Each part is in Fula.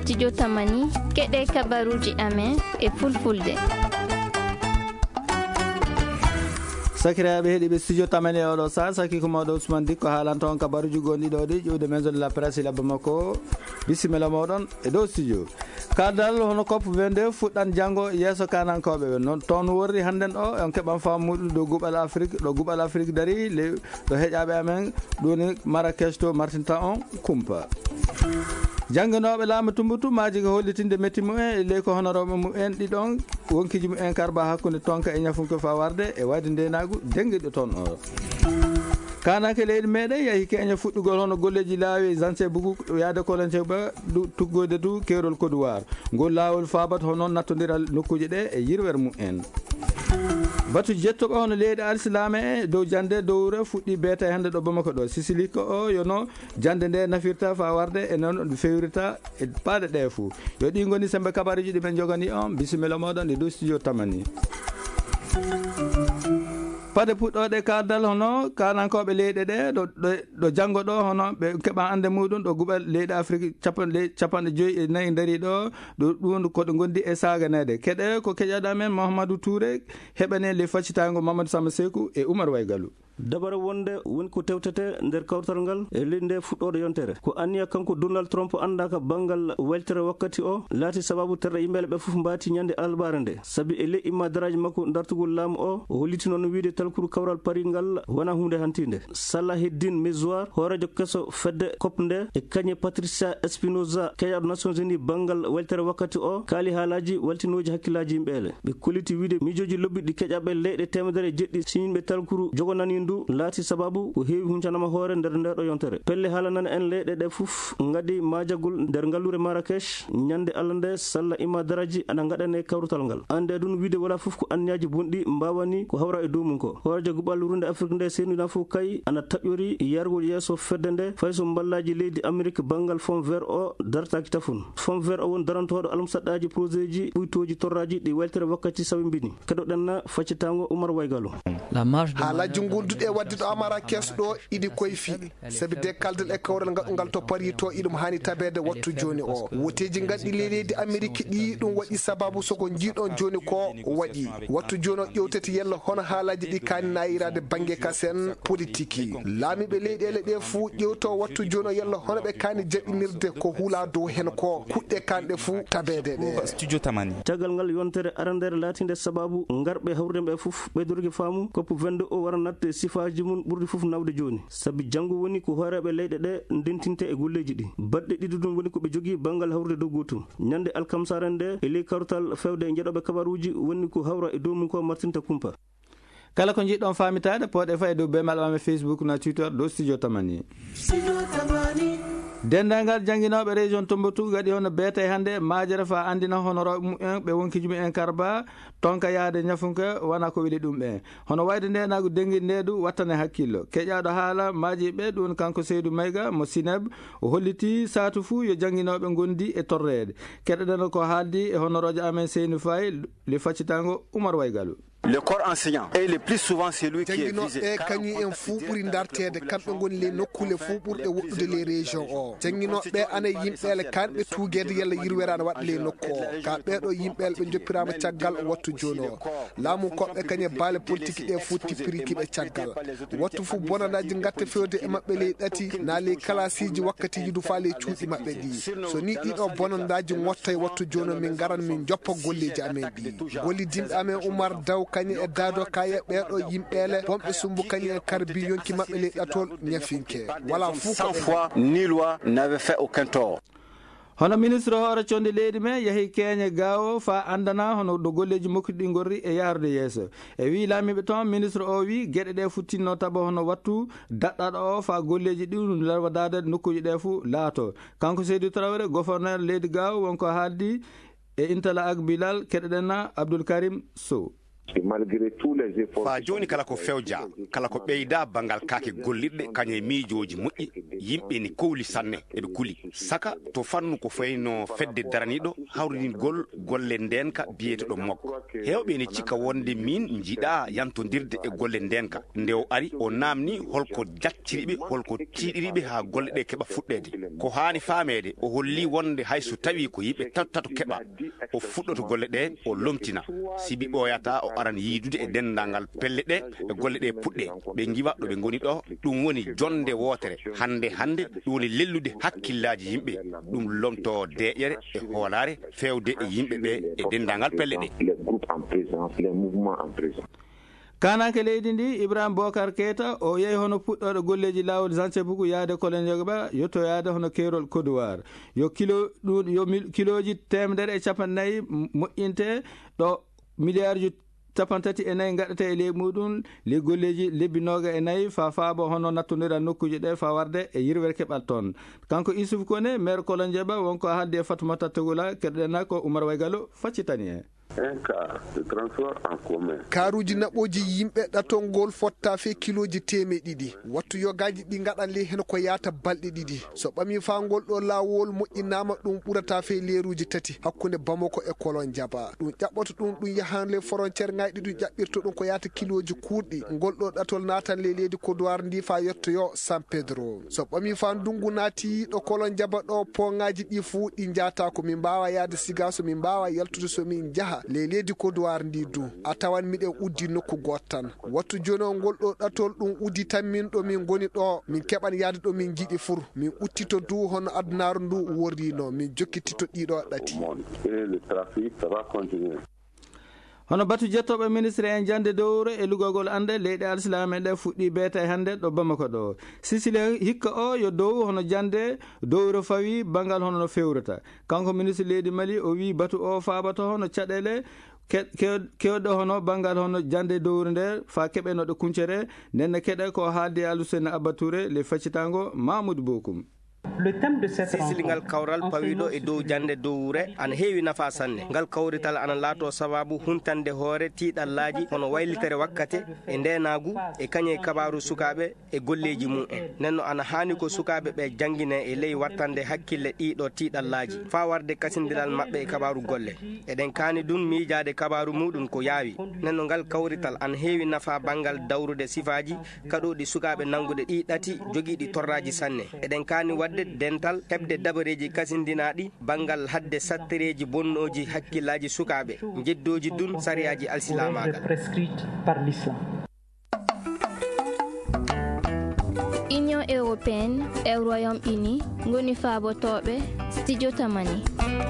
studio Tamani keɗe kabaruji amen e fulfulde. sakiraaɓe heeɗiɓe studio Tamani e oɗo sa saki ko mawɗo Ousmane Dicko haalanto on kabaruji gonɗi ɗo ɗi ƴewde maison de la presse labba makko bisimilla moɗon e dow studio. kaldal hono COP 22 fuɗɗan janggo yesso kanankoɓe ɓe noon toon worri hannden o on keɓan fammuɗum ɗo guɓal Afrique ɗo guɓal Afrique dari ɗo heeƴaɓe amen ɗoni Marrakech to martinta on kumpa. jangganoɓe laamu tumbutu maji ko hollitinde metti mumen e ley ko honoroɓe mumen ɗiɗon wonkiji mumen karba hakkude tonka e ñafunko fa warde e wadde ndenagu denguiɗo toon o kanake leydi meɗen yeehi keña fuɗɗugol hono golleji laawi Zancé Bougou yaade kolonté ba tuggode du keerol Kodowar ngol laawol fabat hono nattodira nokkuji ɗe e yirwere mumen. batu jettoɓe hono leydi alislame e dow jande dowre fuɗɗi beeta e hande ɗo Bamako ɗo Sicili ko o yono jande nde nafirta fa warde e noon ɗo fewrita e paɗe ɗe fou yo ɗi goni sembe kabaruji ɗi ɓe jogani on bisimilla moɗon e dow studio Tamani. paɗe puɗɗoɗe kardal hono kanankoɓe leyɗe ɗe ɗo janggo ɗo hono ɓe keɓa ande muɗum ɗo guɓal leyɗe Afrique capanɗe 5 daari ɗo ɗum koɗo gondi e saganede keɗe ko keƴaɗa men Mouhamadou Touré heɓane le faccitago Mamadou Samba Sékou e Oumar Waygalou. dabare wonde woni ko tewtete nder kawtal ngal e leydi nde fuɗɗode yontere ko anniya kanko Donald Trump andaka banggal weltere wakkati o laati sababu terɗe yimɓeɓe ɓe foof mbati ñande albare nde saabi e ley immadaraji makko dartugol laamu o holliti noon wiide talkuru kawral Paris ngal wona hunde hantinde. Salaheddine Miswar hoorejo kesso fedde COP nde e kañe Patricia Espinosa keƴaɗo Nations Unies banggal weltere wakkati o kaali haalaji waltinoji hakkillaji yimɓeɓe ɓe kolliti wiide miijoji lobbiɗi keƴaɓe leyɗe 107 siñinɓe talkuru jogonani laati sababu ko heewi huncanama hoore nder ndeɗo yontere pelle haalanani en leyɗe ɗe fof gadi majagol nder ngallure Marrakech ñande Allah nde salla immadaraji ana gaɗane kawrutal ngal ande ɗum wiide wala fof ko anniyaji bonɗi mbawani ko hawra e dow mum ko hoorejo guɓal runde Afrique nde sennina fof kay ana taƴƴori yargol yesso fedde nde fayso ballaji leydi Amérique bangal fond vert o dartaki tafun fond vert o woni darantoɗo almusaɗɗaji projet ji ɓuytoji torraji ɗi weltere wakkati sawimbini keɗoɗenna faccitango Oumar Waygalou. haalaji gonduɗe wadde ɗo Marrakech ɗo iɗi koyfi saabi de kaldal e kawral ngal to Paris to iɗum hani tabede wattu joni o woteji gadɗi leydi Amérique ɗi ɗum waɗi sababu soko jiiɗon joni ko waɗi wattu joni o ƴewtete yella hono haalaji ɗi kani nayirade banggue kasen politique laamiɓe leyɗele ɗe fuu ƴewto wattu joni o yella hono ɓe kani jaɓinirde ko huula dow hen ko kuɗɗe kanɗe fuu tabede ɗe studio Tamani caggal ngal yontere arandere latinde sababu garɓe hawrudeɓe foof ɓeydorki faamu COP 22 o wara natte sifaji mum ɓurɗi foof nawde joni saabi janggo woni ko hooreɓe leyɗe ɗe ndentinte e golleji ɗi baɗɗe ɗiɗi ɗum woni koɓe jogui banggal hawrude dow gotum ñande alkamsaren nde e ley kartal fewde e jeeɗoɓe kabaruji woni ko hawra e dow mum ko martinta kumpa. kala ko jiɗɗon famitade poɗe fay dow bemal amen Facebook na Twitter dow studio Tamani. dendagal jangguinoɓe région Tombouctou gaɗi hono beeta hande majere fa andina honoroɓe mumen ɓe wonkiji mumen karba tonka yaade ñafunka wona ko weeli ɗum ɓe hono wayde ndenago denguide ndedu wattane hakkillo keƴaɗo haala majiɓe ɗum kanko Seydou Mayga mo Sineb o holliti satu fou yo jangguinoɓe gondi e torrede keɗoɗen ko haaldi e honorojo amen Seynou Faye le faccitango Oumar Waygalou. Le corps enseignant est le plus souvent celui qui est visé. jangguinoɓe kañum en fuu ɓuuri dartede kamɓe goni les nokkule fuu ɓurɗe woɗɗude les région o jangguinoɓe ana yimɓele kanɓe tuguede yalla yirwere ana waɗa les nokku o ka ɓeɗo yimɓele ɓe joppirama caggal wattu joni o laamu koɓɓe kañe baale politique ɗe fuu tippirikiɓe caggal wattu fuu bonanaji gatta fewde e mabɓe ley ɗati na ley kalasiji wakkatiji du fa ley cuuɗi mabɓe ɗi so ni ɗiɗo bonandaji motta e wattu joni min garan min joppa golleji amen ɗi gollidinɓe amen Oumar Daw kañi e dado kaye ɓeɗo yimɓele bomɓe sumbu kañi e karbi yonki mabɓe ley ɗatol ñafinke wala fou sans foi ni loi n'avait fait aucun tort. hono ministre hoore conde leydi men yeehi keeñe gawo fa andana hono ɗo golleji makko ɗi gorri e yarude yeeso e wi laamiɓe toon ministre o wi gueɗe ɗe futtinno taba hono wattu daɗɗaɗo o fa golleji ɗi ɗum larwadade nokkuji ɗe fou laato kanko Seydou Traoré gouverneur leydi gawo wonko haaldi e Intala ak Bilal keɗoɗenna Abdoul Karim Sow. fa joni kala ko fewja kala ko ɓeyda bangal kake gollirɗe kañe miijoji moƴƴi yimɓe ni kowli sanne eɓe kuli saka to fannu ko fayno fedde daraniɗo hawrinigol golle ndenka biyeteɗo makko hewɓe ni cikka wonde min jiiɗa yantodirde e golle ndenka nde o ari o namni holko jacciriɓe holko tiiɗiriɓe ha golle ɗe keɓa fuɗɗede ko hani famede o holli wonde hayso tawi ko yimɓe tato keɓa o fuɗɗoto golle ɗe o lomtina sibi ɓoyata o aran yiidude e dendagal pelle ɗe e golle ɗe puɗɗe ɓe giwa ɗo ɓe goni ɗo ɗum woni jonde wotere hande ɗum woni lellude hakkillaji yimɓe ɗum lomto deƴere e hoolare fewde e yimɓe ɓe e dendagal pelle ɗe. kanake leydi ndi Ibrahima Bocar Keita o yeehi hono puɗɗoɗo golleji lawol Zancebougo yaade Kolenjogoɓa yetto yaade hono keerol Côte d'Ivoire yo kiloji 150 moƴƴinte ɗo milliard ji 34 gaɗete e ley muɗum le golleji lebbi 24 fa faabo hono nattodira nokkuji ɗe fa warde e yirwere keɓal toon kanko Issoufou Kone maire Kolonjeɓa wonko haalde e Fatoumata Togola keɗoɗenna ko Oumar Waygalo faccitani hen. karuji naɓoji yimɓe ɗatolngol fotta fe kiloji 200 wattu yogaji ɗi gaɗanle hen ko yata balɗe 2 so ɓami fangol ɗo lawol moƴƴinama ɗum ɓurata fe leruji 3 hakkude Bamako e Kolonjaba ɗum ƴaɓɓoto ɗum yahanle frontiére ngayɗi ɗum ƴaɓɓirto ɗum ko yata kiloji kuuɗɗi ngol ɗo ɗatol natanle leydi Côte d'Ivoire ndi fa yettoyo San Pedro so ɓami fa ndungu naati ɗo Kolonjaba ɗo pongaji ɗi fuu ɗi jata ko min mbawa yaade siga so min mbawa yaltude so min jaaha leydi Côte d'Ivoire ndi du a tawan miɗen uddi nokku goto tan wattu joni o ngol ɗo ɗatol ɗum uddi tan min ɗo min goni ɗo min keɓan yaade ɗo min jiiɗi fur min uttito du hono addunaru ndu worrino min jokkitito ɗiɗo ɗati. hono batu jettoɓe ministre en jande dowre e lugogol ande leyɗe alislame ɗe fuɗɗi beete hande ɗo Bamako ɗo Sicile hikka o yo dow hono jande dowre fawi bangal hono no fewrata kanko ministre leydi Mali o wi batu o fabato hono caɗele kewɗe hono bangal hono jande dowre nde fa keɓe no ɗo kuncere nenne keɗe ko haalde Alusene Abba Touré le faccitango Mamoudou Bokoum. sisili ngal kawral pawiɗo e dow jande dowre ana heewi nafa sanne ngal kawrital ana laato sababu huntande hoore tiiɗallaji hono waylitere wakkate e ndenagu e kañe kabaru sukaɓe e golleji mumen nenno ana hani ko sukaɓe ɓe jangguine e ley wattande hakkille ɗiɗo tiiɗallaji fa warde kasindiral mabɓe e kabaru golle eɗen kaani ɗum miijade kabaru muɗum ko yaawi nenno ngal kawrital ana heewi nafa banggal dawrude sifaji kaɗoɗi sukaɓe nangude ɗi ɗati joguiɗi torraji sanne eɗen kaani wadde dental hebde dabareji kasindinaɗi bangal hadde sattereji bonnoji hakkillaji sukaɓe jeddoji dun sariyaji alsilamagal. Union européenne e Royaume-Uni ngoni faabotoɓe studio tamani.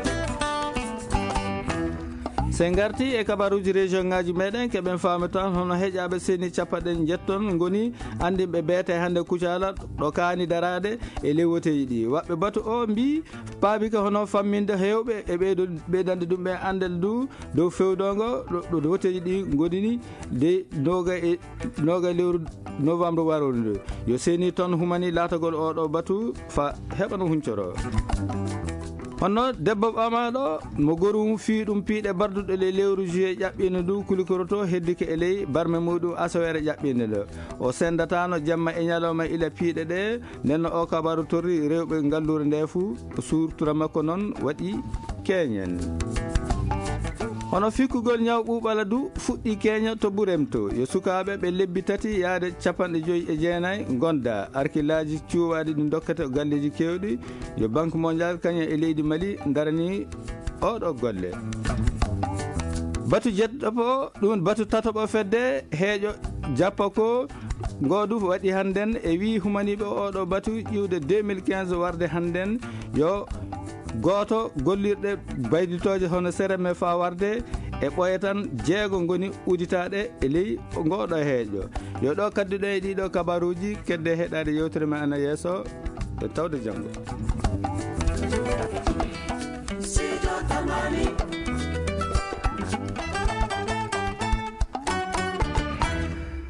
sen garti e kabaruji région ngaji meɗen keɓen famatan hono heƴaɓe seni capaɗen jetton goni andinɓe beete hande Kucala ɗo kaani darade e lewoteji ɗi waɓɓe batu o mbi paabika hono famminde hewɓe e ɓeydande ɗum ɓe andel du dow fewdongo ɗo woteji ɗi gonini de noga lewru novembre warore nde yo seni toon humani latagol oɗo batu fa heɓano huncoro honno debbo ɓamaɗo mo gorum fi ɗum piiɗe barduɗo le lewru juillet ƴaɓɓinde ndu kulikoroto heddike e ley barme muɗum asawere ƴaɓɓinde ɗo o sendatano jamma e ñalawma ila piiɗe ɗe nenno o kabaru torri rewɓe ngallure nde fuu surtura makko noon waɗi keñen hono fikkugol ñaw ɓuuɓala du fuɗɗi keña to ɓurem to yo sukaɓe ɓe lebbi tati yaade 59 gonda arkillaji cuuwaɗi ɗi dokkete galleji kewɗi yo banque mondial kañum e leydi Mali darani oɗo golle batu jettoɓo ɗum batu tatoɓo fedde heeƴo jappa ko ngodu waɗi hannden e wi humaniɓe oɗo batu ƴiwde 2015 warde hannden yo goto gollirɗe bayditoje hono séreme fa warde e ɓoye tan jeego goni uditaɗe e ley ngoɗo heeƴo yo ɗo kadduɗo e ɗiɗo kabaruji kedde heɗade yewtere me ana yeeso e tawde janggo.